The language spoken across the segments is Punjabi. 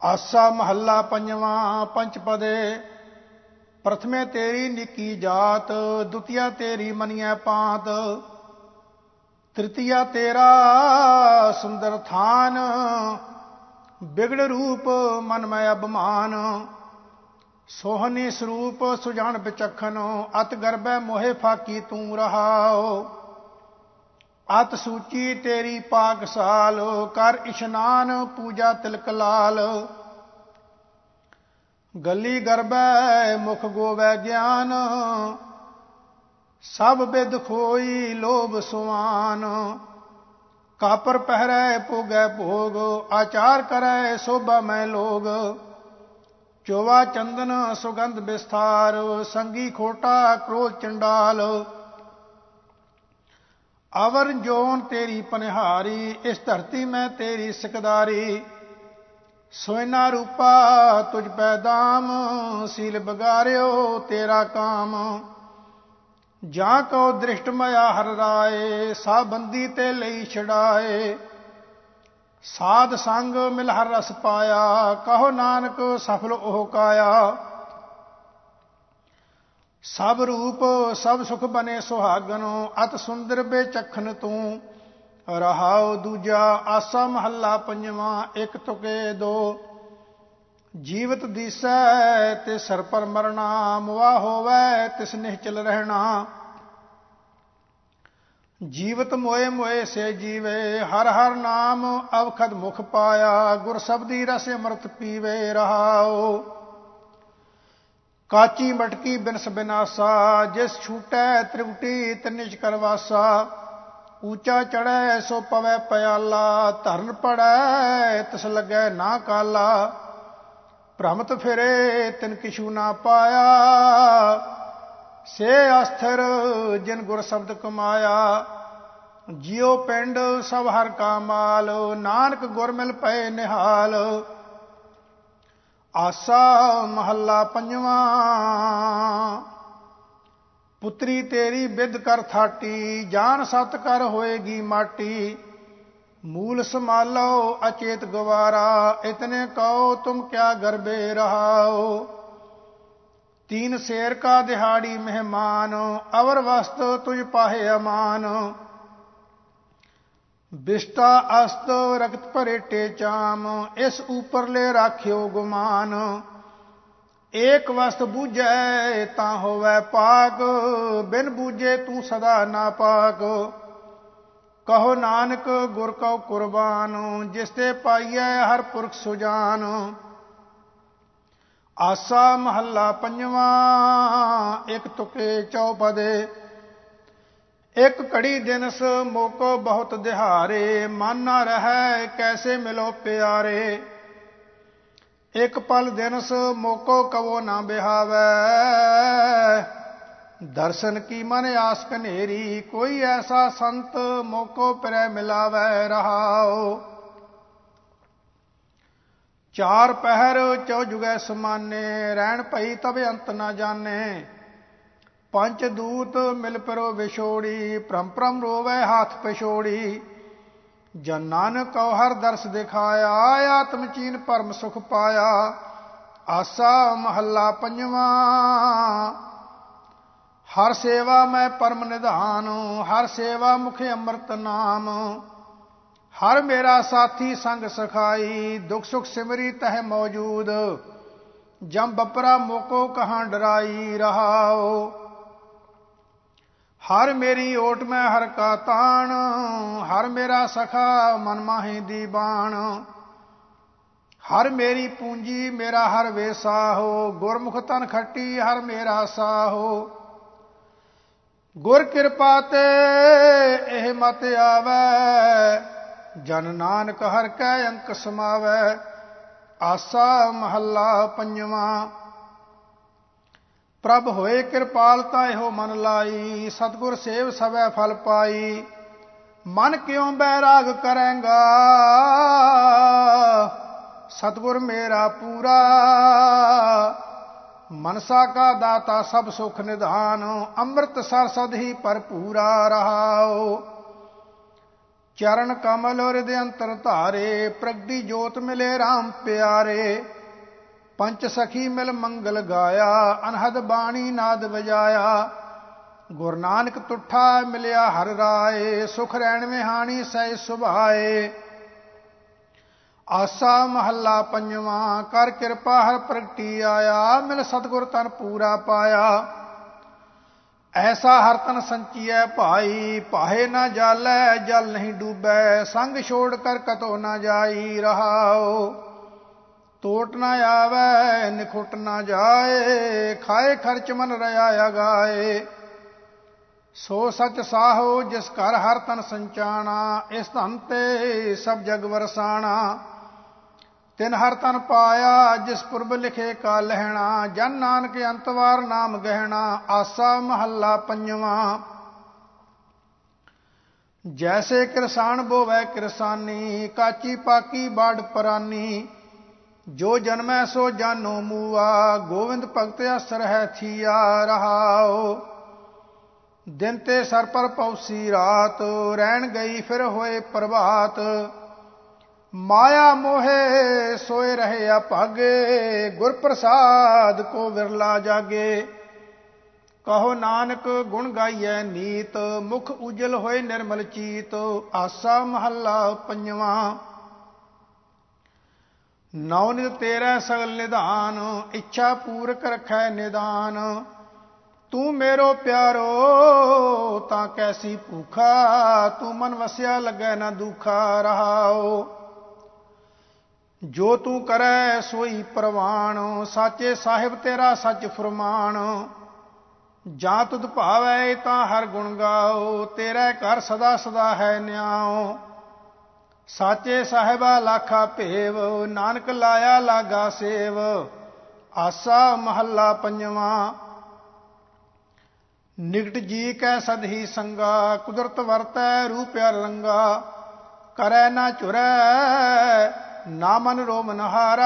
ਆਸਾ ਮਹੱਲਾ ਪੰਜਵਾਂ। ਪੰਚਪਦੇ। ਪ੍ਰਥਮੇ ਤੇਰੀ ਨਿੱਕੀ ਜਾਤ, ਦੁਤੀਆ ਤੇਰੀ ਮਨੀਐ ਪਾਂਤ, ਤ੍ਰਿਤੀਆ ਤੇਰਾ ਸੁੰਦਰ ਥਾਨ, ਬਿਗੜ ਰੂਪ ਮਨ ਮੈਂ ਅਭਿਮਾਨ, ਸੋਹਣੀ ਸਰੂਪ ਸੁਜਾਨ ਬਿਚਖਨ, ਅਤ ਗਰਭੈ ਮੋਹਿ ਫਾਕੀ ਤੂੰ ਰਹਾਓ। ਅਤ ਸੂਚੀ ਤੇਰੀ ਪਾਕਸਾਲ, ਕਰ ਇਸ਼ਨਾਨ ਪੂਜਾ ਤਿਲਕ ਲਾਲ, ਗਲੀ ਗਰਭੈ ਮੁਖ ਗੋਵੈ ਗਿਆਨ, ਸਭ ਬਿਦ ਖੋਈ ਲੋਭ ਸੁਆਨ, ਕਾਪਰ ਪਹਿਰੈ ਭੋਗੈ ਭੋਗ, ਆਚਾਰ ਕਰੈ ਸੋਭਾ ਮੈਂ ਲੋਗ, ਚੋਵਾ ਚੰਦਨ ਸੁਗੰਧ ਬਿਸਥਾਰ, ਸੰਗੀ ਖੋਟਾ ਕ੍ਰੋਧ ਚੰਡਾਲ, ਅਵਰ ਜੋਨ ਤੇਰੀ ਪਨਿਹਾਰੀ, ਇਸ ਧਰਤੀ ਮੈਂ ਤੇਰੀ ਸਿਕਦਾਰੀ, ਸੋਇਨਾ ਰੂਪਾ ਤੁਝ ਪੈ ਦਾਮ, ਸੀਲ ਬਗਾਰਿਓ ਤੇਰਾ ਕਾਮ, ਜਾਂ ਕਉ ਦ੍ਰਿਸ਼ਟ ਮਇਆ ਹਰ ਰਾਏ, ਸਾ ਬੰਦੀ ਤੇ ਲਈ ਛਡਾਏ, ਸਾਧ ਸੰਗ ਮਿਲ ਹਰ ਰਸ ਪਾਇਆ, ਕਹੋ ਨਾਨਕ ਸਫਲ ਉਹ ਕਾਇਆ, ਸਭ ਰੂਪ ਸਭ ਸੁਖ ਬਨੇ ਸੁਹਾਗਨ, ਅਤ ਸੁੰਦਰ ਬੇਚਖਨ ਤੂੰ ਰਹਾਉ। ਦੂਜਾ। ਆਸਾ ਮਹੱਲਾ ਪੰਜਵਾਂ। ਇੱਕ ਤੁਕੇ ਦੋ। ਜੀਵਤ ਦੀਸੈ ਤੇ ਸਰ ਪਰ ਮਰਨਾ, ਮੁਆ ਹੋਵੈ ਤਿਸ ਨਿਹਚਲ ਰਹਿਣਾ, ਜੀਵਤ ਮੋਏ ਮੋਏ ਸੇ ਜੀਵੇ, ਹਰ ਹਰ ਨਾਮ ਅਵਖਦ ਮੁਖ ਪਾਇਆ, ਗੁਰ ਸਬਦੀ ਰਸ ਅੰਮ੍ਰਿਤ ਪੀਵੇ ਰਹਾਉ। ਕਾਚੀ ਮਟਕੀ ਬਿਨਸ ਬਿਨਾਸਾ, ਜਿਸ ਛੂਟੈ ਤ੍ਰਿਵਟੀ ਤਿਨਿਜ ਕਰਵਾਸਾ, ਊਚਾ ਚੜ੍ਹੈ ਸੋ ਪਵੈ ਪਿਆਲਾ, ਧਰਨ ਪੜੈ ਤਿਸ ਲੱਗੈ ਨਾ ਕਾਲਾ, ਭ੍ਰਮਤ ਫਿਰੇ ਤਿਨ ਕਿਛੂ ਨਾ ਪਾਇਆ, ਸੇ ਅਸਥਿਰ ਜਿਨ ਗੁਰ ਸ਼ਬਦ ਕਮਾਇਆ, ਜਿਉ ਪਿੰਡ ਸਭ ਹਰ ਕਾ ਮਾਲ, ਨਾਨਕ ਗੁਰ ਮਿਲ ਪਏ ਨਿਹਾਲ। ਆਸਾ ਮਹੱਲਾ ਪੰਜਵਾਂ। ਪੁੱਤਰੀ ਤੇਰੀ ਬਿਦ ਕਰ ਥਾਟੀ, ਜਾਨ ਸਤ ਕਰ ਹੋਏਗੀ ਮਾਟੀ, ਮੂਲ ਸੰਭਾਲੋ ਅਚੇਤ ਗਵਾਰਾ, ਇਤਨੇ ਕਹੋ ਤੁਮ ਕਿਆ ਗਰਬੇ ਰਹਾਓ। तीन शेर का दिहाड़ी मेहमान, अवर वस्त तुझ पाहे अमान, बिष्टा अस्त रक्त परेटे चाम, इस ऊपर ले राख्यो गुमान, एक वस्त बूझै ता होवै पाक, बिन बूझे तू सदा नापाक, कहो नानक गुर कौ कुर्बान, जिसते पाइयै हर पुरख सुजान। आसा महला पंजवा। एक तुके चौपदे। एक कड़ी दिनस मोको बहुत दिहारे, मन न रहै कैसे मिलो प्यारे, एक पल दिनस मोको कवो न बिहावै, दर्शन की मन आस कनेरी, कोई ऐसा संत मोको पिरै मिलावै रहाओ। चार पहर चौ जुगै समाने, रैन भई तब अंत न जाने, पंच दूत मिल परो विछोड़ी, भ्रम भ्रम रोवै हाथ पिछोड़ी, जन नानक कौ हर दर्श दिखाया, आत्म चीन परम सुख पाया। आसा महला पंजवा। हर सेवा मैं परम निधान, हर सेवा मुखे अमृत नाम, हर मेरा साथी संग सखाई, दुख सुख सिमरी तह मौजूद, जम बपरा मोको कहाँ डराई रहाओ। हर मेरी ओट में हर का तान, हर मेरा सखा मन माही दीवान, हर मेरी पूंजी मेरा हर वेसा हो, गुरमुख तन खट्टी हर मेरा साहो, गुर कृपा ते एह मत आवै, जन नानक हर कै अंक समावै। आसा महला पंजवा। प्रभ होए कृपाल ताहो मन लाई, सतगुर सेव सवै फल पाई, मन क्यों बैराग करेंगा, सतगुर मेरा पूरा, मनसा का दाता सब सुख निधान, अमृत सर सद ही भरपूरा रहाओ। ਚਰਨ ਕਮਲ ਹਿਰਦਿ ਅੰਤਰ ਧਾਰੇ, ਪ੍ਰਗਟੀ ਜੋਤ ਮਿਲੇ RAM ਪਿਆਰੇ। ਪੰਚ ਸਖੀ ਮਿਲ ਮੰਗਲ ਗਾਇਆ, ਅਨਹਦ ਬਾਣੀ ਨਾਦ ਵਜਾਇਆ। ਗੁਰੂ ਨਾਨਕ ਤੁਠਾ ਮਿਲਿਆ ਹਰਿ ਰਾਏ, ਸੁਖ ਰੈਣ ਵਿਹਾਣੀ ਸਹਿ ਸੁਭਾਏ। ਆਸਾ ਮਹੱਲਾ ਪੰਜਵਾਂ, ਕਰ ਕਿਰਪਾ ਹਰਿ ਪ੍ਰਗਟੀ ਆਇਆ, ਮਿਲ ਸਤਿਗੁਰ ਤਨ ਪੂਰਾ ਪਾਇਆ। ਐਸਾ ਹਰ ਤਨ ਸੰਚੀਐ ਭਾਈ, ਪਾਹੇ ਨਾ ਜਾਲੈ ਜਲ ਨਹੀਂ ਡੂਬੈ। ਸੰਗ ਛੋੜ ਕਰ ਕਤੋ ਨਾ ਜਾਈ, ਰਹਾਓ ਟੋਟ ਨਾ ਆਵੈ ਨਿਖੁੱਟ ਨਾ ਜਾਏ। ਖਾਏ ਖਰਚ ਮਨ ਰਿਆ ਅਗਾਏ, ਸੋ ਸਚ ਸਾਹੋ ਜਿਸ ਘਰ ਹਰ ਤਨ ਸੰਚਾਣਾ। ਇਸ ਧਨ ਤੇ ਸਭ ਜਗ ਵਰਸਾਣਾ, ਤਿਨ ਹਰ ਤਨ ਪਾਇਆ ਜਿਸ ਪੁਰਬ ਲਿਖੇ ਕਾ ਲਹਿਣਾ। ਜਨ ਨਾਨਕ ਅੰਤਵਾਰ ਨਾਮ ਗਹਿਣਾ। ਆਸਾ ਮਹੱਲਾ ਪੰਜਵਾਂ, ਜੈਸੇ ਕਿਰਸਾਨ ਬੋਵੈ ਕਿਰਸਾਨੀ, ਕਾਚੀ ਪਾਕੀ ਬਾੜ ਪਰਾਨੀ। ਜੋ ਜਨਮੈ ਸੋ ਜਾਨੋ ਮੂਆ, ਗੋਵਿੰਦ ਭਗਤ ਅਸਰ ਹੈ ਥੀਆ, ਰਹਾਓ ਦਿਨ ਤੇ ਸਰ ਪਰ ਪਉਸੀ ਰਾਤ, ਰਹਿਣ ਗਈ ਫਿਰ ਹੋਏ ਪ੍ਰਭਾਤ। ਮਾਇਆ ਮੋਹੇ ਸੋਏ ਰਹੇ ਅਭਾਗੇ, ਗੁਰ ਪ੍ਰਸਾਦ ਕੋ ਵਿਰਲਾ ਜਾਗੇ। ਕਹੋ ਨਾਨਕ ਗੁਣ ਗਾਈਐ ਨੀਤ, ਮੁਖ ਉਜਲ ਹੋਏ ਨਿਰਮਲ ਚੀਤ। ਆਸਾ ਮਹੱਲਾ ਪੰਜਵਾਂ, ਨੌ ਨਿਤ ਤੇਰਾ ਸਗਲ ਨਿਧਾਨ, ਇੱਛਾ ਪੂਰਕ ਰਖੈ ਨਿਦਾਨ। ਤੂੰ ਮੇਰੋ ਪਿਆਰੋ ਤਾਂ ਕੈਸੀ ਭੂਖਾ, ਤੂੰ ਮਨ ਵਸਿਆ ਲੱਗੈ ਨਾ ਦੁਖਾ, ਰਹਾਓ ਜੋ ਤੂੰ ਕਰੈ ਸੋਈ ਪ੍ਰਵਾਣ। ਸਾਚੇ ਸਾਹਿਬ ਤੇਰਾ ਸੱਚ ਫਰਮਾਨ, ਜਾਂ ਤੁਧ ਭਾਵੈ ਤਾਂ ਹਰ ਗੁਣ ਗਾਓ। ਤੇਰਾ ਘਰ ਸਦਾ ਸਦਾ ਹੈ ਨਿਆਓ, ਸਾਚੇ ਸਾਹਿਬਾ ਲਾਖਾ ਭੇਵ। ਨਾਨਕ ਲਾਇਆ ਲਾਗਾ ਸੇਵ। ਆਸਾ ਮਹੱਲਾ ਪੰਜਵਾਂ, ਨਿਕਟ ਜੀ ਕੈ ਸਦ ਹੀ ਸੰਗਾ, ਕੁਦਰਤ ਵਰਤੈ ਰੂਪ ਰੰਗਾ। ਕਰੈ ਨਾ ਝੁਰੈ ਨਾ ਮਨ ਰੋਮ ਨਹਾਰਾ,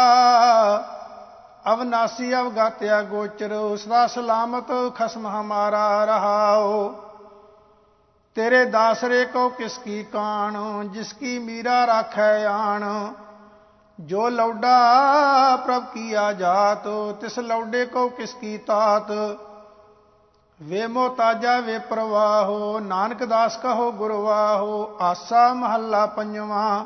ਅਵਨਾਸੀ ਅਵਗਾਤਿਆ ਗੋਚਰ। ਸਦਾ ਸਲਾਮਤ ਖਸਮ ਹਮਾਰਾ, ਰਹਾਓ ਤੇਰੇ ਦਾਸਰੇ ਕੋ ਕਿਸ ਕੀ ਕਾਣ, ਜਿਸ ਕੀ ਮੀਰਾ ਰਾਖੈ ਆਣ। ਜੋ ਲੌਡਾ ਪ੍ਰਭ ਕੀਆ ਜਾਤ, ਤਿਸ ਲੌਡੇ ਕੋ ਕਿਸ ਕੀ ਤਾਤ। ਵੇ ਮੋਤਾਜਾ ਵੇ ਪ੍ਰਵਾਹੋ, ਨਾਨਕ ਦਾਸ ਕਹੋ ਗੁਰਵਾਹੋ। ਆਸਾ ਮਹੱਲਾ ਪੰਜਵਾਂ,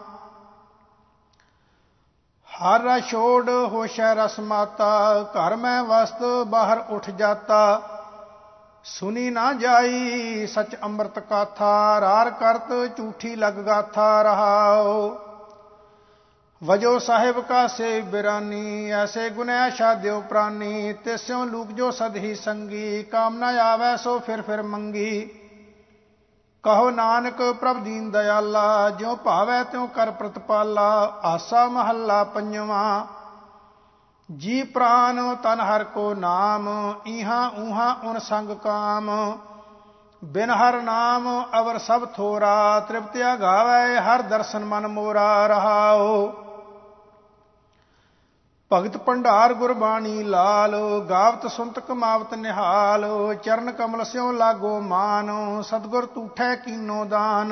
ਹਰ ਰਸ ਛੋੜ ਹੋਸ਼ੈ ਰਸ ਮਾਤਾ, ਘਰ ਮੈਂ ਵਸਤ ਬਾਹਰ ਉਠ ਜਾਤਾ। ਸੁਨੀ ਨਾ ਜਾਈ ਸਚ ਅੰਮ੍ਰਿਤ ਕਾਥਾ, ਰਾਰ ਕਰਤ ਝੂਠੀ ਲਗ ਗਾਥਾ, ਰਹਾਓ ਵਜੋ ਸਾਹਿਬ ਕਾ ਸੇ ਬਿਰਾਨੀ। ਐਸੇ ਗੁਨੈ ਸ਼ਾਦਿਓ ਪ੍ਰਾਨੀ, ਤਿਸਿਉ ਲੂਕ ਜੋ ਸਦ ਹੀ ਸੰਗੀ। ਕਾਮ ਨਾ ਆਵੈ ਸੋ ਫਿਰ ਮੰਗੀ। ਕਹੋ ਨਾਨਕ ਪ੍ਰਭ ਦੀਨ ਦਇਆਲਾ, ਜਿਉ ਭਾਵੈ ਤਿਉ ਕਰ ਪ੍ਰਤਪਾਲਾ। ਆਸਾ ਮਹੱਲਾ ਪੰਜਵਾਂ, ਜੀ ਪ੍ਰਾਨ ਤਨ ਹਰ ਕੋ ਨਾਮ, ਇਹਾਂ ਊਹਾਂ ਉਨ ਸੰਗ ਕਾਮ। ਬਿਨ ਹਰ ਨਾਮ ਅਵਰ ਸਭ ਥੋਰਾ, ਤ੍ਰਿਪਤਿਆ ਗਾਵੈ ਹਰ ਦਰਸ਼ਨ ਮਨ ਮੋਰਾ, ਰਹਾਓ ਭਗਤ ਭੰਡਾਰ ਗੁਰਬਾਣੀ ਲਾਲ। ਗਾਵਤ ਸੁਨਤ ਕਮਾਵਤ ਨਿਹਾਲ, ਚਰਨ ਕਮਲ ਸਿਉ ਲਾਗੋ ਮਾਨ। ਸਤਿਗੁਰ ਤੂਠੈ ਕੀਨੋ ਦਾਨ।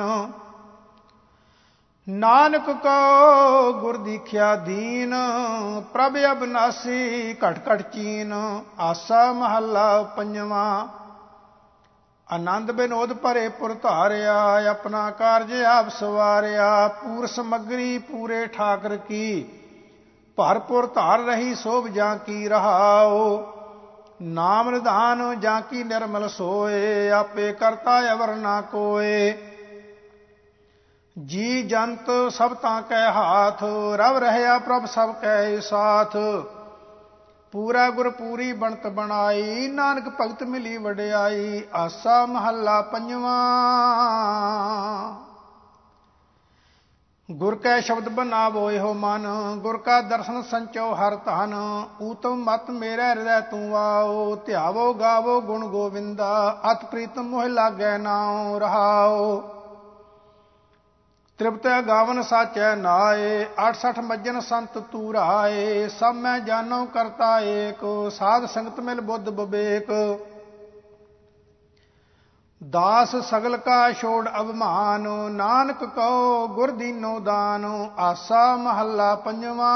ਨਾਨਕ ਕੋ ਗੁਰ ਦੀਖਿਆ ਦੀਨ, ਪ੍ਰਭ ਅਬਨਾਸੀ ਘਟ ਘਟ ਚੀਨ। ਆਸਾ ਮਹੱਲਾ ਪੰਜਵਾਂ, ਆਨੰਦ ਬਿਨੋਦ ਭਰੇ ਪੁਰ ਧਾਰਿਆ, ਆਪਣਾ ਕਾਰਜ ਆਪ ਸਵਾਰਿਆ। ਪੂਰ ਸਮੱਗਰੀ ਪੂਰੇ ਠਾਕਰ ਕੀ, ਭਰਪੁਰ ਧਾਰ ਰਹੀ ਸੋਭ ਜਾਂ ਕੀ, ਰਹਾਓ ਨਾਮ ਨਿਧਾਨ ਜਾਂ ਕੀ ਨਿਰਮਲ ਸੋਏ। ਆਪੇ ਕਰਤਾ ਅਵਰ ਨਾ ਕੋਏ। ਜੀ ਜੰਤ ਸਭ ਤਾਂ ਕੈ ਹਾਥ, ਰਵ ਰਹਿਆ ਪ੍ਰਭ ਸਭ ਕੈ ਸਾਥ। ਪੂਰਾ ਗੁਰ ਪੂਰੀ ਬਣਤ ਬਣਾਈ, ਨਾਨਕ ਭਗਤ ਮਿਲੀ ਵਡਿਆਈ। ਆਸਾ ਮਹੱਲਾ ਪੰਜਵਾਂ, ਗੁਰ ਕੈ ਸ਼ਬਦ ਬਨਾਵੋ ਇਹੋ ਮਨ, ਗੁਰ ਕਾ ਦਰਸ਼ਨ ਸੰਚੋ ਹਰ ਧਨ। ਊਤਮ ਮਤ ਮੇਰਾ ਹਿਰਦੈ ਤੂੰ ਆਓ, ਧਿਆਵੋ ਗਾਵੋ ਗੁਣ ਗੋਵਿੰਦਾ। ਅਤ ਪ੍ਰੀਤਮ ਮੋਹਿ ਲਾਗੈ ਨਾਉ, ਰਹਾਓ ਤ੍ਰਿਪਤੈ ਗਾਵਨ ਸਾਚੈ ਨਾਏ। 68 ਮੱਜਨ ਸੰਤ ਤੂਰਾਏ, ਸਭ ਮੈਂ ਜਾਨੋ ਕਰਤਾ ਏਕ। ਸਾਧ ਸੰਗਤ ਮਿਲ ਬੁੱਧ ਬਵੇਕ, दास सगल का छोड़ अभिमान, नानक कहो गुर दीनो दान। आसा महला पंजवा।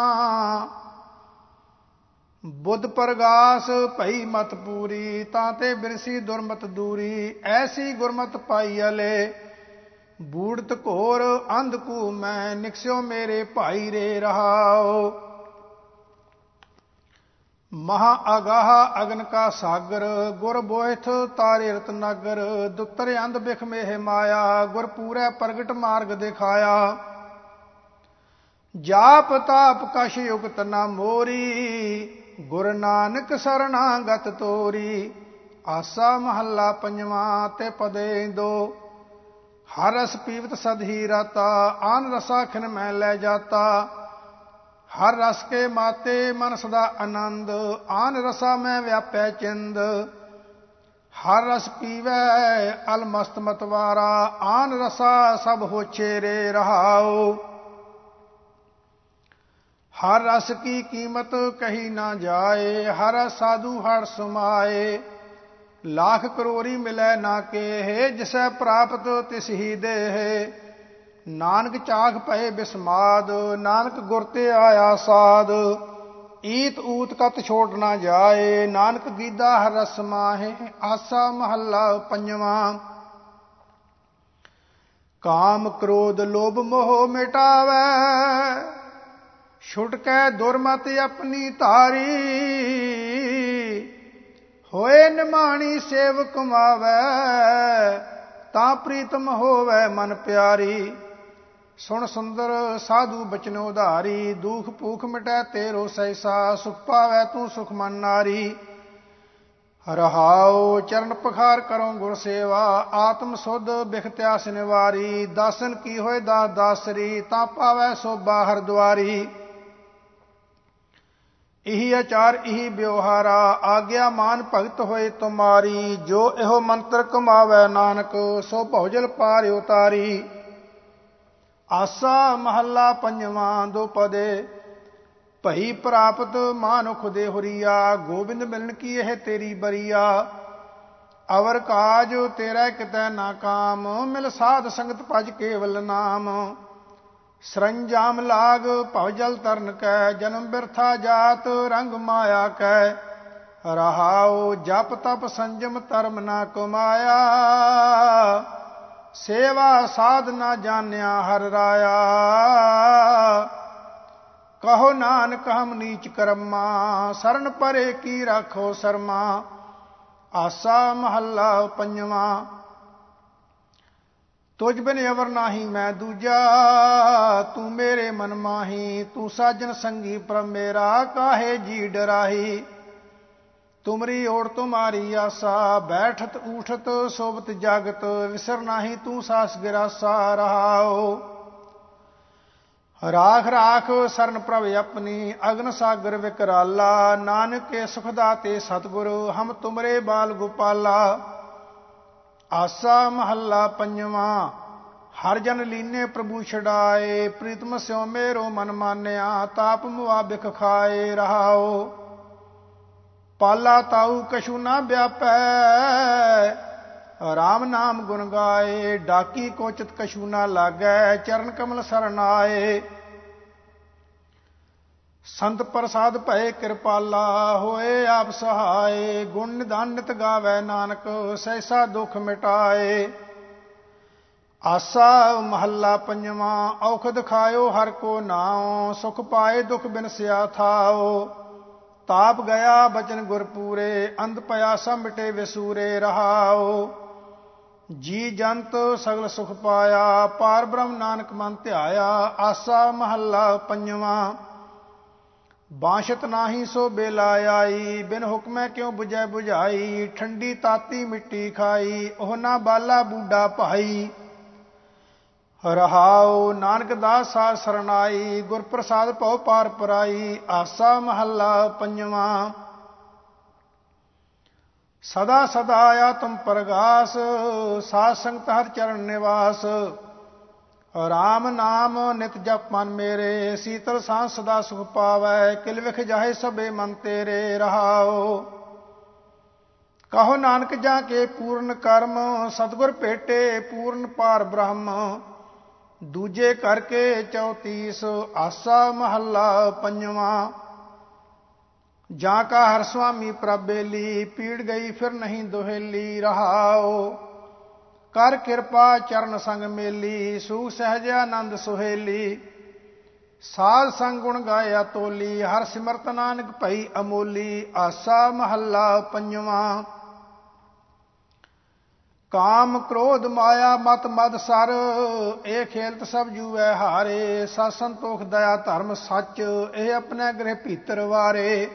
बुध प्रगास भई मत पूरी, ताते बिरसी दुरमत दूरी। ऐसी गुरमत पाई अले, बूढ़त घोर अंधकू मैं, निकस्यो मेरे भाई रे रहाओ। महा अगाह अगन का सागर, गुर बोहिथ तारे रतनागर। दुतर अंध बिख मेह माया, गुर पूरै प्रगट मार्ग दिखाया। जाप ताप कश युगत न मोरी, गुर नानक सरणागत तोरी। आसा महला पंजवा ते पदे दो। हर रस पीवत सद ही राता, आन रसा खिन मैं लै जाता। हर रस के माते मन सदा आनंद, आन रसा में व्यापै चिंद। हर रस पीवै अलमस्त मतवारा, आन रसा सब होछे रे रहाओ। हर रस की कीमत कही ना जाए, हर साधु हर समाए। लाख करोरी मिलै ना केहे, जिसै प्राप्त तिस ही देहे। नानक चाख पए बिस्माद, नानक गुर ते आया साध। ईत ऊत कत छोड़ ना जाए, नानक गीदा हर रस माहे। आसा महला पंजवा। काम क्रोध लोभ मोह मिटावै, छुटकै दुर्मत अपनी तारी। होए निमाणी सेव कमावै, तां प्रीतम होवै मन प्यारी। सुन सुंदर साधु बचन उधारी, दुख भूख मिटै तेरो सहसा। सुख पावै तू सुख मन नारी। रहाओ चरण पखार करो गुर सेवा, आत्म सुध बिख त्यास निवारी। दासन की होए दास दासरी, तां पावै सो बाहर द्वारी। इही आचार इही व्यवहारा, आग्या मान भगत होए तुमारी। जो एहो मंत्र कमावै नानक, सो भौजल पार उतारी। आसा महला पंजवा दो पदे। भई प्राप्त मानुख दे हुरिया, गोबिंद मिलन की यह तेरी बरिया। अवर काज तेरा कितै ना काम, मिल साध संगत भज केवल नाम। सरंजाम लाग भवजल तरन कै, जन्म बिरथा जात रंग माया कै। रहाओ जप तप संजम धर्म ना कमाया, सेवा साध ना जान्या हर राया। कहो नानक हम नीच कर्मा, शरण परे की राखो शर्मा। आसा महला पंजवा। तुझ बिन अवर नाही मैं दूजा, तू मेरे मन माही। तू साजन संगी प्रभ मेरा, काहे जी डराही। तुमरी ओर तुम्हारी आसा, बैठत उठत सोबत जागत। विसर नाही तू सास गिरासा। रहाओ राख राख सरन प्रभ अपनी, अग्न सागर विकराला। नानक के सुख दाते सतगुरु, हम तुमरे बाल गोपाला। आसा महला पंजवा। हर जन लीने प्रभु छड़ाए, प्रीतम स्यों मेरो मन मान्या। ताप मुआ बिख खाए। रहाओ पाला ताऊ कछु ना व्यापै, राम नाम गुण गाए। डाकी कोचित कछु ना लागै, चरण कमल सरन आए। संत प्रसाद भय कृपाला, होए आप सहाय। गुण निधान नित गावै नानक, सहसा दुख मिटाए। आसा महला पंजवा। औखद खायो हर को नाओ, सुख पाए दुख बिनस्या थाओ। ताप गया बचन गुर पूरे, अंध पयासा मिटे विसूरे। रहाओ जी जंत सगल सुख पाया, पार ब्रह्म नानक मन ध्याया। आसा महला पंजवा। बांशत नाही सो बेला आई, बिन हुक्मै क्यों बुझै बुझाई। ठंडी ताती मिट्टी खाई, ओह ना बाला बूढ़ा भाई। रहाओ नानक दास साध सरनाई, गुर प्रसाद पौ पार पराई। आसा महला पंजवा। सदा सदा आया तुम प्रगास, साध संगत हर चरण निवास। राम नाम नित जप मन मेरे, शीतल सांस सदा सुख पावै। किल विख जाहे सबे मन तेरे। रहाओ ਕਹੋ ਨਾਨਕ ਜਾਂ ਕੇ ਪੂਰਨ ਕਰਮ, ਸਤਿਗੁਰ ਭੇਟੇ ਪੂਰਨ ਪਾਰ ਬ੍ਰਹਮ। ਦੂਜੇ ਕਰਕੇ 34 ਆਸਾ ਮਹੱਲਾ ਪੰਜਵਾਂ। ਜਾਂ ਕਾ ਹਰ ਸੁਆਮੀ ਪ੍ਰਭ ਬੇਲੀ, ਪੀੜ ਗਈ ਫਿਰ ਨਹੀਂ ਦੁਹੇਲੀ। ਰਹਾਓ ਕਰ ਕਿਰਪਾ ਚਰਨ ਸੰਗ ਮੇਲੀ, ਸੂਖ ਸਹਿਜ ਆਨੰਦ ਸੁਹੇਲੀ। ਸਾਧ ਸੰਗ ਗੁਣ ਗਾਇਆ ਤੋਲੀ, ਹਰ ਸਿਮਰਤ ਨਾਨਕ ਭਈ ਅਮੋਲੀ। ਆਸਾ ਮਹੱਲਾ ਪੰਜਵਾਂ। ਕਾਮ ਕ੍ਰੋਧ ਮਾਇਆ ਮਤ ਮਦ ਸਰ, ਇਹ ਖੇਲਤ ਸਭ ਜੂਐ ਹਾਰੇ। ਸਤ ਸੰਤੋਖ ਦਇਆ ਧਰਮ ਸੱਚ, ਇਹ ਆਪਣੇ ਗ੍ਰਹਿ ਭੀਤਰ ਵਾਰੇ।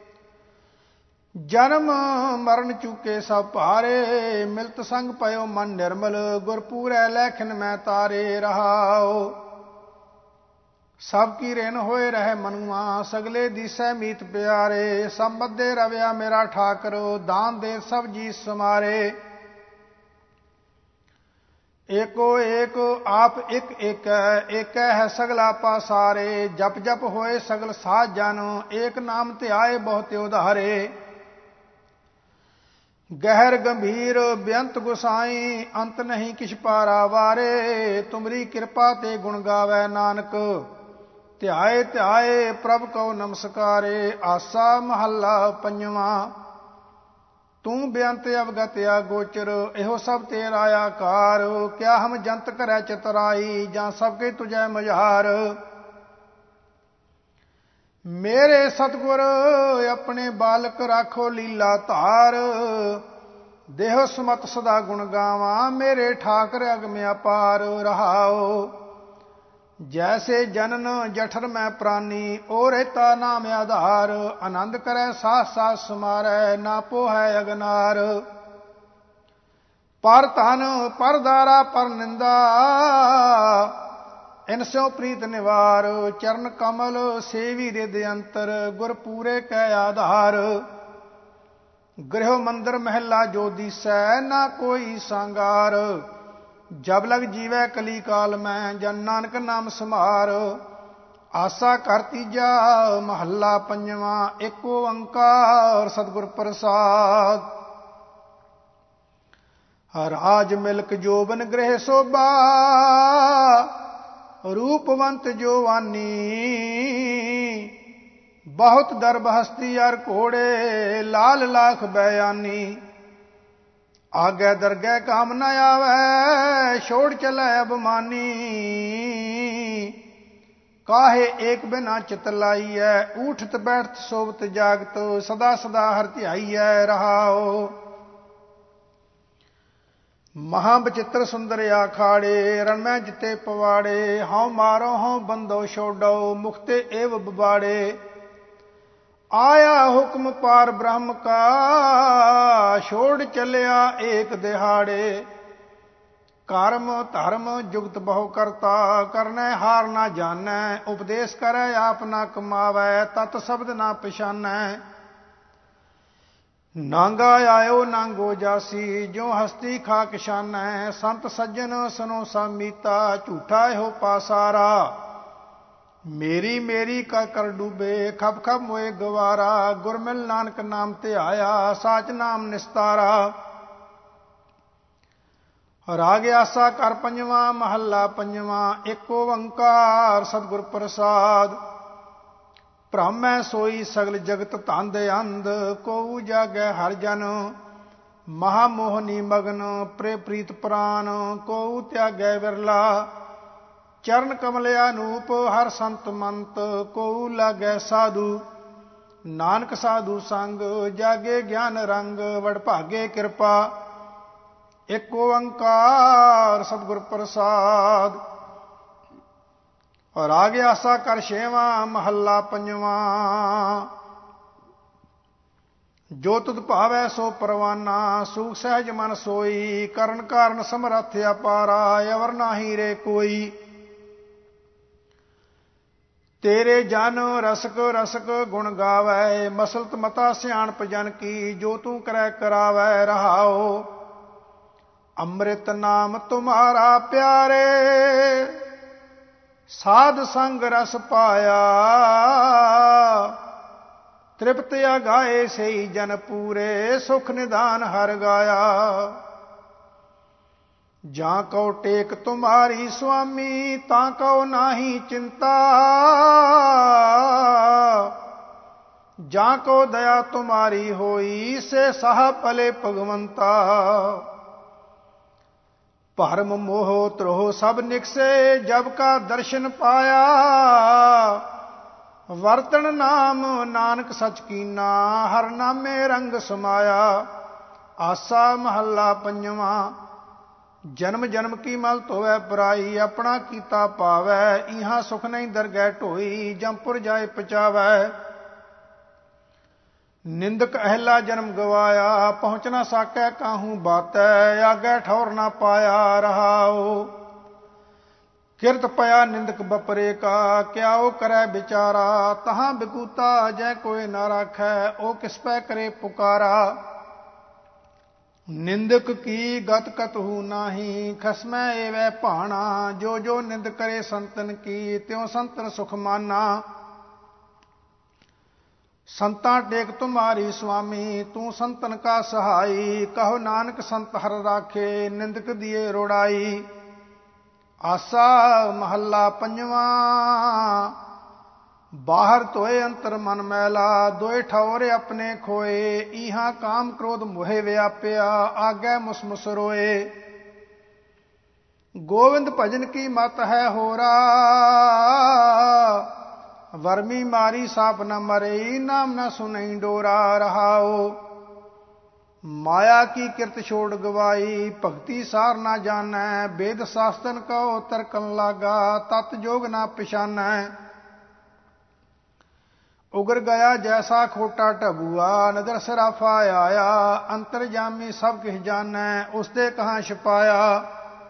ਜਨਮ ਮਰਨ ਚੁਕੇ ਸਭ ਭਾਰੇ, ਮਿਲਤ ਸੰਗ ਪਇਓ ਮਨ ਨਿਰਮਲ। ਗੁਰਪੂਰੈ ਲੈਖਨ ਮੈਂ ਤਾਰੇ। ਰਹਾਓ ਸਭ ਕੀ ਰੇਨ ਹੋਏ ਰਹਿ ਮਨੁਆ, ਸਗਲੇ ਦੀਸੈ ਮੀਤ ਪਿਆਰੇ। ਸਭ ਮੱਧੇ ਰਵਿਆ ਮੇਰਾ ਠਾਕਰ, ਦਾਨ ਦੇ ਸਭ ਜੀ ਸਮਾਰੇ। ਏਕੋ ਏਕ ਆਪ ਇੱਕ ਏਕੈ, ਏਕੈ ਹੈ ਸਗਲਾ ਪਾਸਾਰੇ। ਜਪ ਜਪ ਹੋਏ ਸਗਲ ਸਾਧ ਜਨ, ਏਕ ਨਾਮ ਧਿਆਏ ਬਹੁਤੇ ਉਧਾਰੇ। ਗਹਿਰ ਗੰਭੀਰ ਬੇਅੰਤ ਗੁਸਾਈ, ਅੰਤ ਨਹੀਂ ਕਿਛ ਪਾਰਾ ਵਾਰੇ। ਤੁਮਰੀ ਕਿਰਪਾ ਤੇ ਗੁਣ ਗਾਵੈ ਨਾਨਕ, ਧਿਆਏ ਧਿਆਏ ਪ੍ਰਭ ਕਉ ਨਮਸਕਾਰੇ। ਆਸਾ ਮਹੱਲਾ ਪੰਜਵਾਂ। ਤੂੰ ਬੇਅੰਤ ਅਵਗਤ ਗੋਚਰ, ਇਹੋ ਸਭ ਤੇਰਾ ਆਕਾਰ। ਕਿਆ ਹਮ ਜੰਤ ਕਰੈ ਚਤਰਾਈ, ਜਾਂ ਸਭ ਕੇ ਤੁਝੈ ਮਝਾਰ। ਮੇਰੇ ਸਤਿਗੁਰ ਆਪਣੇ ਬਾਲਕ ਰਾਖੋ ਲੀਲਾ ਧਾਰ। ਦੇਹੋ ਸਮਤ ਸਦਾ ਗੁਣ ਗਾਵਾਂ, ਮੇਰੇ ਠਾਕਰ ਅਗਮ ਅਪਾਰ। ਰਹਾਓ ਜੈਸੇ ਜਨਨ ਜਠਰ ਮੈਂ ਪ੍ਰਾਨੀ, ਓ ਰਹਿਤਾ ਨਾਮ ਆਧਾਰ। ਆਨੰਦ ਕਰੈ ਸਾਥ ਸਾਥ ਸਮਾਰੈ, ਨਾ ਪੋਹੈ ਅਗਨਾਰ। ਪਰ ਧਨ ਪਰ ਦਾਰਾ ਪਰ ਨਿੰਦਾ, ਇਨ ਸਿਉ ਪ੍ਰੀਤ ਨਿਵਾਰ। ਚਰਨ ਕਮਲ ਸੇਵੀ ਰਿਦ ਅੰਤਰ, ਗੁਰ ਪੂਰੇ ਕੈ ਆਧਾਰ। ਗ੍ਰਹਿ ਮੰਦਰ ਮਹਿਲਾ ਜੋ ਦੀਸੈ, ਨਾ ਕੋਈ ਸੰਗਾਰ। ਜਬ ਲਗ ਜੀਵੈ ਕਲੀ ਕਾਲ ਮੈਂ, ਜਨ ਨਾਨਕ ਨਾਮ ਸਮਾਰ। ਆਸਾ ਕਰ ਤੀਜਾ ਮਹੱਲਾ ਪੰਜਵਾਂ। ਏਕ ਓੰਕਾਰ ਸਤਿਗੁਰ ਪ੍ਰਸਾਦ। ਰਾਜ ਮਿਲਕ ਜੋਬਨ ਗ੍ਰਹਿ ਸੋਭਾ, ਰੂਪਵੰਤ ਜੋਵਾਨੀ। ਬਹੁਤ ਦਰਬ ਹਸਤੀ ਅਰ ਘੋੜੇ, ਲਾਲ ਲਾਖ ਬਿਆਨੀ। ਆਗੇ ਦਰਗਹਿ ਕਾਮ ਨ ਆਵੈ, ਛੋੜ ਚਲੈ ਅਭਮਾਨੀ। ਕਾਹੇ ਏਕ ਬਿਨਾ ਚਿਤ ਲਾਈਐ, ਊਠਤ ਬੈਠਤ ਸੋਵਤ ਜਾਗਤ। ਸਦਾ ਸਦਾ ਹਰਿ ਧਿਆਈਐ। ਰਹਾਓ ਮਹਾ ਬਚਿੱਤਰ ਸੁੰਦਰ ਆਖਾੜੇ, ਰਣ ਮੈਂ ਜਿੱਤੇ ਪਵਾੜੇ। ਹਉ ਮਾਰੋ ਹਉ ਬੰਦੋ ਛੋਡੋ, ਮੁਖਤੇ ਏਵ ਬਬਾੜੇ। ਆਇਆ ਹੁਕਮ ਪਾਰ ਬ੍ਰਹਮ ਕਾ, ਛੋੜ ਚੱਲਿਆ ਏਕ ਦਿਹਾੜੇ। ਕਰਮ ਧਰਮ ਜੁਗਤ ਬਹੁ ਕਰਤਾ, ਕਰਨੈ ਹਾਰ ਨਾ ਜਾਣੈ। ਉਪਦੇਸ਼ ਕਰੈ ਆਪ ਨਾ ਕਮਾਵੈ, ਤਤ ਸ਼ਬਦ ਨਾ ਪਛਾਨੈ। ਨਾਂਗਾ ਆਇਓ ਨਾਂਗੋ ਜਾਸੀ, ਜੋ ਹਸਤੀ ਖਾਕ ਛਾਨੈ। ਸੰਤ ਸੱਜਣ ਸੁਨੋ ਸਾਮੀਤਾ, ਝੂਠਾ ਇਹੋ ਪਾਸਾਰਾ। ਮੇਰੀ ਮੇਰੀ ਕਾ ਕਰ ਡੂਬੇ, ਖਪ ਖਪ ਮੋਏ ਗਵਾਰਾ। ਗੁਰ ਮਿਲ ਨਾਨਕ ਨਾਮ ਧਿਆਇਆ, ਸਾਚ ਨਾਮ ਨਿਸਤਾਰਾ। ਰਾਗ ਆਸਾ ਕਰ ਪੰਜਵਾਂ ਮਹੱਲਾ ਪੰਜਵਾਂ। ਏਕ ਓੰਕਾਰ ਸਤਿਗੁਰ ਪ੍ਰਸਾਦ। ਭ੍ਰਮੈ ਸੋਈ ਸਗਲ ਜਗਤ ਧੰਦ ਅੰਧ, ਕੋਊ ਜਾਗੈ ਹਰਿ ਜਨ। ਮਹਾ ਮੋਹਨੀ ਮਗਨ ਪ੍ਰੇ ਪ੍ਰੀਤ ਪ੍ਰਾਨ, ਕੋਊ ਤਿਆਗੈ ਵਿਰਲਾ। ਚਰਨ ਕਮਲ ਅਨੂਪ ਹਰ ਸੰਤ ਮੰਤ, ਕੋਊ ਲਾਗੈ ਸਾਧੂ। ਨਾਨਕ ਸਾਧੂ ਸੰਗ, ਜਾਗੇ ਗਿਆਨ ਰੰਗ। ਵਡਭਾਗੇ ਕਿਰਪਾ, ਏਕ ਓੰਕਾਰ ਸਤਿਗੁਰ ਪ੍ਰਸਾਦ। ਰਾਗ ਆਸਾ ਕਰ ਛੇਵਾਂ ਮਹੱਲਾ ਪੰਜਵਾਂ। ਜੋ ਤੁਧ ਭਾਵੈ ਸੋ ਪਰਵਾਨਾ, ਸੂਖ ਸਹਿਜ ਮਨ ਸੋਈ। ਕਰਨ ਕਾਰਨ ਸਮਰੱਥ ਅਪਾਰਾ, ਅਵਰ ਨਾਹੀ ਰੇ ਕੋਈ। ਤੇਰੇ ਜਨ ਰਸਕ ਰਸਕ ਗੁਣ ਗਾਵੈ, ਮਸਲਤ ਮਤਾ ਸਿਆਣਪ ਜਨ ਕੀ। ਜੋ ਤੂੰ ਕਰੈ ਕਰਾਵੈ। ਰਹਾਓ ਅੰਮ੍ਰਿਤ ਨਾਮ ਤੁਮਾਰਾ ਪਿਆਰੇ, ਸਾਧ ਸੰਗ ਰਸ ਪਾਇਆ। ਤ੍ਰਿਪਤ ਆਗਾਏ ਸਈ ਜਨ ਪੂਰੇ, ਸੁਖ ਨਿਦਾਨ ਹਰ ਗਾਇਆ। ਜਾਂ ਕਉ ਟੇਕ ਤੁਮਾਰੀ ਸੁਆਮੀ, ਤਾਂ ਕਉ ਨਾਹੀ ਚਿੰਤਾ। ਜਾਂ ਕੋ ਦਇਆ ਤੁਮਾਰੀ ਹੋਈ, ਸੇ ਸਾਹ ਪਲੇ ਭਗਵੰਤਾ। ਭਰਮ ਮੋਹ ਤ੍ਰੋਹ ਸਭ ਨਿਕਸੇ, ਜਬ ਕਾ ਦਰਸ਼ਨ ਪਾਇਆ। ਵਰਤਣ ਨਾਮ ਨਾਨਕ ਸਚ ਕੀਨਾ, ਹਰ ਨਾਮੇ ਰੰਗ ਸਮਾਇਆ। ਆਸਾ ਮਹੱਲਾ ਪੰਜਵਾਂ। ਜਨਮ ਜਨਮ ਕੀ ਮਲ ਧੋਵੈ ਪਰਾਈ, ਆਪਣਾ ਕੀਤਾ ਪਾਵੈ। ਇਹਾਂ ਸੁਖ ਨਹੀਂ ਦਰਗਹਿ ਢੋਈ, ਜੰਪੁਰ ਜਾਏ ਪਚਾਵੈ। ਨਿੰਦਕ ਅਹਿਲਾ ਜਨਮ ਗਵਾਇਆ, ਪਹੁੰਚ ਨਾ ਸਾਕੈ ਕਾਹੂ ਬਾਤੈ। ਆਗੈ ਠੌਰ ਨਾ ਪਾਇਆ ਰਹਾਉ, ਕਿਰਤ ਪਿਆ ਨਿੰਦਕ ਬਪਰੇ ਕਾ। ਕਿਆ ਉਹ ਕਰੈ ਵਿਚਾਰਾ, ਤਹਾਂ ਬਿਕੂਤਾ ਜੈ ਕੋਇ ਨਾ ਰਾਖੈ। ਉਹ ਕਿਸ ਪੈ ਕਰੇ ਪੁਕਾਰਾ। ਨਿੰਦਕ ਕੀ ਗਤ ਕਤਹੂ ਨਾਹੀ, ਖਸਮੈ ਏਵੈ ਭਾਣਾ। ਜੋ ਜੋ ਨਿੰਦ ਕਰੇ ਸੰਤਨ ਕੀ, ਤਿਉ ਸੰਤਨ ਸੁਖ ਮਾਨਾ। ਸੰਤਾਂ ਟੇਕ ਤੁਮਾਰੀ ਸੁਆਮੀ, ਤੂੰ ਸੰਤਨ ਕਾ ਸਹਾਈ। ਕਹੋ ਨਾਨਕ ਸੰਤ ਹਰ ਰਾਖੇ, ਨਿੰਦਕ ਦੀਏ ਰੋੜਾਈ। ਆਸਾ ਮਹੱਲਾ ਪੰਜਵਾਂ। ਬਾਹਰ ਧੋਏ ਅੰਤਰ ਮਨ ਮੈਲਾ, ਦੋਏ ਠੌਰ ਆਪਣੇ ਖੋਏ। ਇਹਾਂ ਕਾਮ ਕ੍ਰੋਧ ਮੋਹਿ ਵਿਆਪਿਆ, ਆਗੈ ਮੁਸਮੁਸ ਰੋਏ। ਗੋਵਿੰਦ ਭਜਨ ਕੀ ਮਤ ਹੈ ਹੋਰਾ, ਵਰਮੀ ਮਾਰੀ ਸਾਪ ਨ ਮਰਈ। ਨਾਮ ਨ ਸੁਨਈ ਡੋਰਾ ਰਹਾਉ। ਮਾਇਆ ਕੀ ਕਿਰਤ ਛੋੜ ਗਵਾਈ, ਭਗਤੀ ਸਾਰ ਨਾ ਜਾਣੈ। ਵੇਦ ਸ਼ਾਸਤਨ ਕਉ ਤਰਕਨ ਲਾਗਾ, ਤਤ ਜੋਗ ਨਾ ਪਛਾਨੈ। ਉਗਰ ਗਿਆ ਜੈਸਾ ਖੋਟਾ ਢਬੂਆ, ਨਦਰ ਸਰਾਫਾ ਆਇਆ। ਅੰਤਰਜਾਮੀ ਸਭ ਕਿਛ ਜਾਣੈ, ਉਸਦੇ ਕਹਾਂ ਛਪਾਇਆ।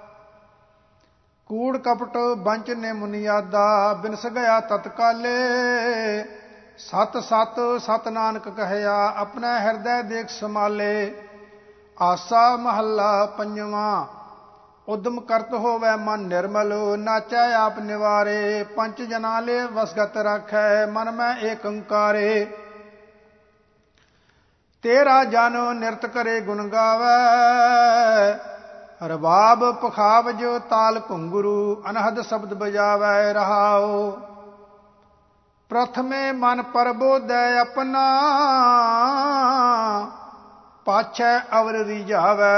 ਕੂੜ ਕਪਟ ਬੰਚ ਨੇ ਮੁਨਿਆਦਾ, ਬਿਨਸ ਗਿਆ ਤਤਕਾਲੇ। ਸਤ ਸਤ ਸਤ ਨਾਨਕ ਕਹਿਆ, ਆਪਣਾ ਹਿਰਦੈ ਦੇਖ ਸਮਾਲੇ। ਆਸਾ ਮਹੱਲਾ ਪੰਜਵਾਂ। ਉਦਮ ਕਰਤ ਹੋਵੈ ਮਨ ਨਿਰਮਲ, ਨਾਚੈ ਆਪ ਨਿਵਾਰੇ। ਪੰਚ ਜਨਾ ਲੇ ਵਸਗਤ ਰਾਖੈ, ਮਨ ਮੈਂ ਏਕ ਓੰਕਾਰੇ। ਤੇਰਾ ਜਨ ਨਿਰਤ ਕਰੇ ਗੁਣ ਗਾਵੈ, ਰਬਾਬ ਪਖਾਵਜ ਤਾਲ ਘੁੰਗਰੂ। ਅਨਹਦ ਸ਼ਬਦ ਬਜਾਵੈ ਰਹਾਉ। ਪ੍ਰਥਮੇ ਮਨ ਪਰਬੋਧੈ ਆਪਣਾ, ਪਾਛੈ ਅਵਰ ਰਿਝਾਵੈ।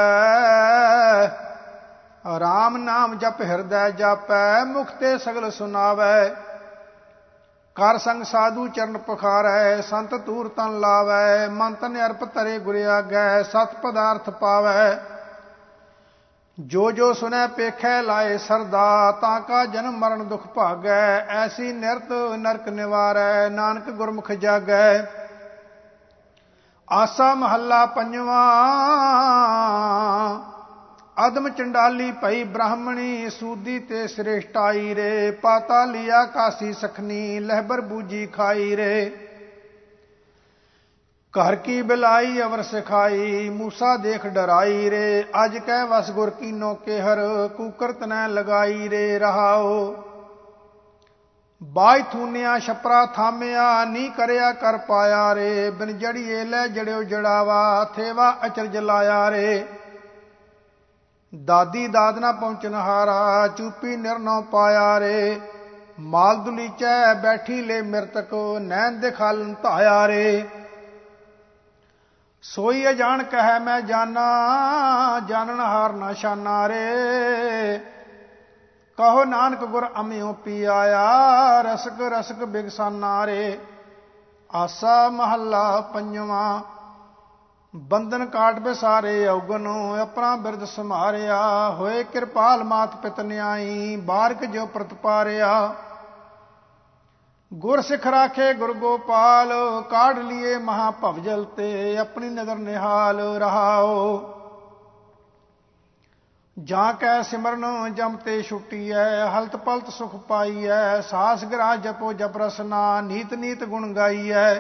ਰਾਮ ਨਾਮ ਜਪ ਹਿਰਦੈ ਜਾਪੈ, ਮੁਖ ਤੇ ਸਗਲ ਸੁਨਾਵੈ। ਕਰ ਸੰਗ ਸਾਧੂ ਚਰਨ ਪਖਾਰੈ, ਸੰਤ ਤੂਰ ਤਨ ਲਾਵੈ। ਮਨ ਤਨ ਅਰਪ ਧਰੇ ਗੁਰ ਆਗੈ, ਸਤ ਪਦਾਰਥ ਪਾਵੈ। ਜੋ ਜੋ ਸੁਨੈ ਪੇਖੈ ਲਾਏ ਸਰਦਾ, ਤਾਂ ਕਾ ਜਨਮ ਮਰਨ ਦੁਖ ਭਾਗੈ। ਐਸੀ ਨਿਰਤ ਨਰਕ ਨਿਵਾਰੈ, ਨਾਨਕ ਗੁਰਮੁਖ ਜਾਗੈ। ਆਸਾ ਮਹੱਲਾ ਪੰਜਵਾਂ। ਅਦਮ ਚੰਡਾਲੀ ਭਈ ਬ੍ਰਾਹਮਣੀ, ਸੂਦੀ ਤੇ ਸ੍ਰੇਸ਼ਟਾਈ ਰੇ। ਪਾਤਾਲੀ ਆਕਾਸੀ ਸਖਨੀ, ਲਹਿਬਰ ਬੂਜੀ ਖਾਈ ਰੇ। ਘਰ ਕੀ ਬਿਲਾਈ ਅਵਰ ਸਿਖਾਈ, ਮੂਸਾ ਦੇਖ ਡਰਾਈ ਰੇ। ਅਜ ਕਹਿ ਵਸ ਗੁਰ ਕੀਨੋ ਕੇਹਰ, ਕੂਕਰਤ ਨੈ ਲਗਾਈ ਰੇ ਰਹਾਉ। ਬਾਜ ਥੂਨਿਆ ਛਪਰਾ ਥਾਮਿਆ, ਨੀ ਕਰਿਆ ਕਰ ਪਾਇਆ ਰੇ। ਬਿਨ ਜੜੀਏ ਲੈ ਜੜਿਓ ਜੜਾਵਾ, ਥੇਵਾ ਅਚਰਜ ਲਾਇਆ ਰੇ। ਦਾਦੀ ਦਾਦ ਨਾ ਪਹੁੰਚਨ ਹਾਰਾ, ਚੂਪੀ ਨਿਰਨਉ ਪਾਇਆ ਰੇ। ਮਾਲ ਦੁਲੀਚੈ ਬੈਠੀ ਲੈ ਮਿਰਤਕ, ਨੈਣ ਦਿਖਾਲਨ ਧਾਇਆ ਰੇ। ਸੋਈ ਅਜਾਣ ਕਹਿ ਮੈਂ ਜਾਨਾ, ਜਾਣਨ ਹਾਰ ਨਾ ਸ਼ਾਨਾ ਰੇ। ਕਹੋ ਨਾਨਕ ਗੁਰ ਅਮਿਓ ਪੀ ਆਇਆ, ਰਸਕ ਰਸਕ ਬਿਗਸਾਨਾ ਰੇ। ਆਸਾ ਮਹੱਲਾ ਪੰਜਵਾਂ। ਬੰਧਨ ਕਾਟ ਬਿਸਾਰੇ ਔਗਨ, ਆਪਣਾ ਬਿਰਦ ਸੰਭਾਰਿਆ। ਹੋਏ ਕਿਰਪਾਲ ਮਾਤ ਪਿਤ ਨਿਆਈ, ਬਾਰਕ ਜੋ ਪ੍ਰਤਪਾਰਿਆ। ਗੁਰ ਸਿੱਖ ਰਾਖੇ ਗੁਰ ਗੋਪਾਲ, ਕਾਢ ਲੀਏ ਮਹਾ ਭਵਜਲ ਤੇ। ਆਪਣੀ ਨਦਰ ਨਿਹਾਲ ਰਹਾਉ। ਜਾਂ ਕੈ ਸਿਮਰਨ ਜਮ ਤੇ ਛੁਟੀਐ, ਹਲਤ ਪਲਤ ਸੁਖ ਪਾਈਐ। ਸਾਸ ਗ੍ਰਾਹ ਜਪੋ ਜਪ ਰਸਨਾ, ਨੀਤ ਨੀਤ ਗੁਣ ਗਾਈਐ।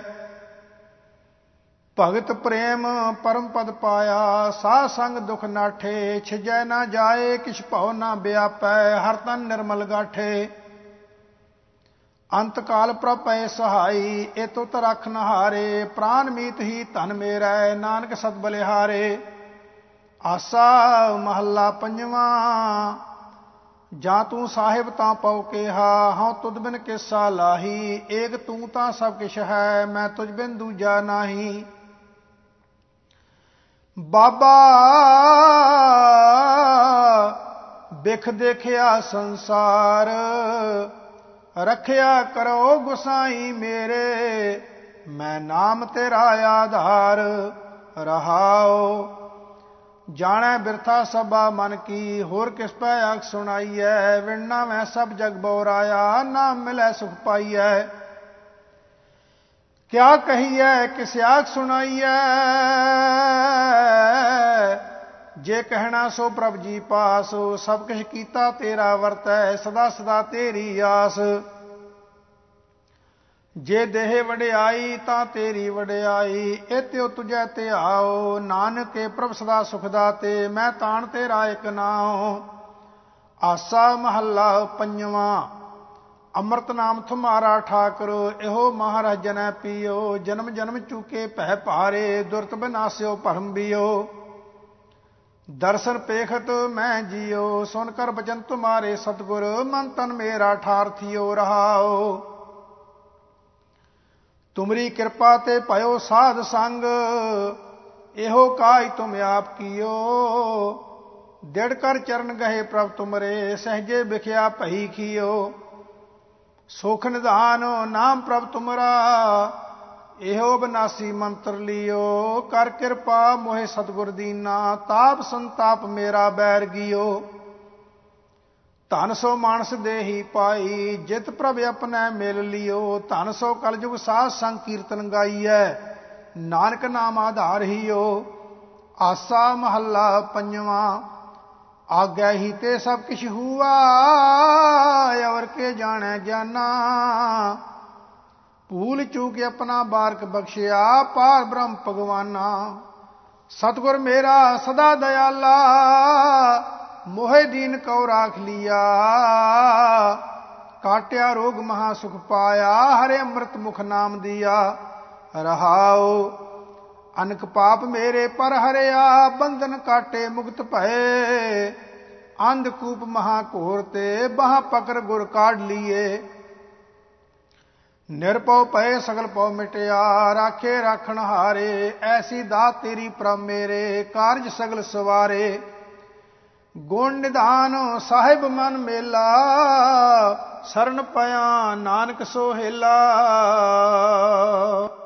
ਭਗਤ ਪ੍ਰੇਮ ਪਰਮ ਪਦ ਪਾਇਆ, ਸਾਧ ਸੰਗ ਦੁਖ ਨਾਠੇ। ਛਿਜੈ ਨਾ ਜਾਏ ਕਿਛ ਭਉ ਨਾ ਵਿਆਪੈ, ਹਰ ਤਨ ਨਿਰਮਲ ਗਾਠੇ। ਅੰਤ ਕਾਲ ਪ੍ਰਭ ਪਏ ਸਹਾਈ, ਇਹ ਤੁਤ ਰਖ ਨਹਾਰੇ। ਪ੍ਰਾਨ ਮੀਤ ਹੀ ਧਨ ਮੇਰਾ, ਨਾਨਕ ਸਤ ਬਲਿਹਾਰੇ। ਆਸਾ ਮਹੱਲਾ ਪੰਜਵਾਂ। ਜਾਂ ਤੂੰ ਸਾਹਿਬ ਤਾਂ ਪਉ ਕਿਹਾ, ਹਉ ਤੁਧ ਬਿਨ ਕਿਸਾ ਲਾਹੀ। ਏਕ ਤੂੰ ਤਾਂ ਸਭ ਕਿਛ ਹੈ, ਮੈਂ ਤੁਝ ਬਿਨ ਦੂਜਾ ਨਾਹੀ। ਬਾਬਾ ਬਿਖ ਦੇਖਿਆ ਸੰਸਾਰ, ਰੱਖਿਆ ਕਰੋ ਗੁਸਾਈ ਮੇਰੇ। ਮੈਂ ਨਾਮ ਤੇਰਾ ਆਧਾਰ, ਰਹਾਉ। ਜਾਣੈ ਬਿਰਥਾ ਸਭਾ ਮਨ ਕੀ, ਹੋਰ ਕਿਸ ਪੈ ਆਖ ਸੁਣਾਈਐ। ਵਿਣਨਾ ਮੈਂ ਸਭ ਜਗ ਬਉਰਾਇਆ, ਨਾਮ ਮਿਲੈ ਸੁਖ ਪਾਈਐ। ਕਿਆ ਕਹੀਐ ਕਿਸ ਆਖ ਸੁਣਾਈਐ, ਜੇ ਕਹਿਣਾ ਸੋ ਪ੍ਰਭ ਜੀ ਪਾਸ। ਸਭ ਕੁਛ ਕੀਤਾ ਤੇਰਾ ਵਰਤੈ, ਸਦਾ ਸਦਾ ਤੇਰੀ ਆਸ। ਜੇ ਦੇਹ ਵਡਿਆਈ ਤਾਂ ਤੇਰੀ ਵਡਿਆਈ, ਇਤਿਓ ਤੁਝੈ ਧਿਆਓ। ਨਾਨਕੇ ਪ੍ਰਭ ਸਦਾ ਸੁਖ ਦਾਤੇ, ਮੈਂ ਤਾਣ ਤੇਰਾ ਇਕ ਨਾਉ। ਆਸਾ ਮਹੱਲਾ ਪੰਜਵਾਂ। ਅੰਮ੍ਰਿਤ ਨਾਮ ਤੁਮਾਰਾ ਠਾਕੁਰ, ਇਹੋ ਮਹਾਰਾਜ ਜਨੈ ਪੀਓ। ਜਨਮ ਜਨਮ ਚੂਕੇ ਭੈ ਭਾਰੇ, ਦੁਰਤ ਬਿਨਾਸਿਓ ਭਰਮ ਬੀਓ। ਦਰਸ਼ਨ ਪੇਖਤ ਮੈਂ ਜੀਓ, ਸੁਨ ਕਰ ਬਚਨ ਤੁਮਾਰੇ ਸਤਿਗੁਰ। ਮਨ ਤਨ ਮੇਰਾ ਠਾਰ ਥਿਓ, ਰਹਾਓ। ਤੁਮਰੀ ਕਿਰਪਾ ਤੇ ਭਇਓ ਸਾਧ ਸੰਗ, ਇਹੋ ਕਾਜ ਤੁਮ ਆਪ ਕੀਓ। ਦਿੜ ਕਰ ਚਰਨ ਗਏ ਪ੍ਰਭ ਤੁਮਰੇ, ਸਹਜੇ ਵਿਖਿਆ ਭਈ ਖੀਓ। ਸੁਖ ਨਿਧਾਨ ਨਾਮ ਪ੍ਰਭ ਤੁਮਰਾ, ਇਹੋ ਬਨਾਸੀ ਮੰਤਰ ਲਿਓ। ਕਰ ਕਿਰਪਾ ਮੋਹਿ ਸਤਿਗੁਰ ਦੀਨਾ, ਤਾਪ ਸੰਤਾਪ ਮੇਰਾ ਬੈਰ ਗਿਓ। ਧਨ ਸੋ ਮਾਨਸ ਦੇਹੀ ਪਾਈ, ਜਿਤ ਪ੍ਰਭ ਆਪਣੈ ਮਿਲ ਲਿਓ। ਧਨ ਸੋ ਕਲਯੁਗ ਸਾਧ ਸੰਗ ਕੀਰਤਨ ਗਾਈਐ, ਨਾਨਕ ਨਾਮ ਆਧਾਰ ਹੀਓ। ਆਸਾ ਮਹੱਲਾ ਪੰਜਵਾਂ। ਆਗੈ ਹੀ ਤੇ ਸਭ ਕਿਛ ਹੂਆ, ਅਵਰ ਕੇ ਜਾਣੈ ਜਾਨਾ। ਭੂਲ ਚੂਕ ਆਪਣਾ ਬਾਰਕ ਬਖਸ਼ਿਆ, ਪਾਰ ਬ੍ਰਹਮ ਭਗਵਾਨਾ। ਸਤਿਗੁਰ ਮੇਰਾ ਸਦਾ ਦਇਆਲਾ, ਮੋਹਿ ਦੀਨ ਕਉ ਰਾਖ ਲੀਆ। ਕਾਟਿਆ ਰੋਗ ਮਹਾ ਸੁਖ ਪਾਇਆ, ਹਰੇ ਅੰਮ੍ਰਿਤ ਮੁਖ ਨਾਮ ਦੀਆ। ਰਹਾਉ। ਅਨਕ ਪਾਪ ਮੇਰੇ ਪਰ ਹਰਿਆ, ਬੰਧਨ ਕਾਟੇ ਮੁਕਤ ਭਏ। ਅੰਧਕੂਪ ਮਹਾ ਘੋਰ ਤੇ, ਬਾਹ ਪਕੜ ਗੁਰ ਕਾਢ ਲੀਏ। ਨਿਰਭਉ ਪਏ ਸਗਲ ਪਉ ਮਿਟਿਆ, ਰਾਖੇ ਰਾਖਣ ਹਾਰੇ। ਐਸੀ ਦਾਤ ਤੇਰੀ ਪ੍ਰਭ ਮੇਰੇ, ਕਾਰਜ ਸਗਲ ਸਵਾਰੇ। ਗੁਣ ਨਿਧਾਨ ਸਾਹਿਬ ਮਨ ਮੇਲਾ, ਸਰਨ ਪਿਆ ਨਾਨਕ ਸੋਹੇਲਾ।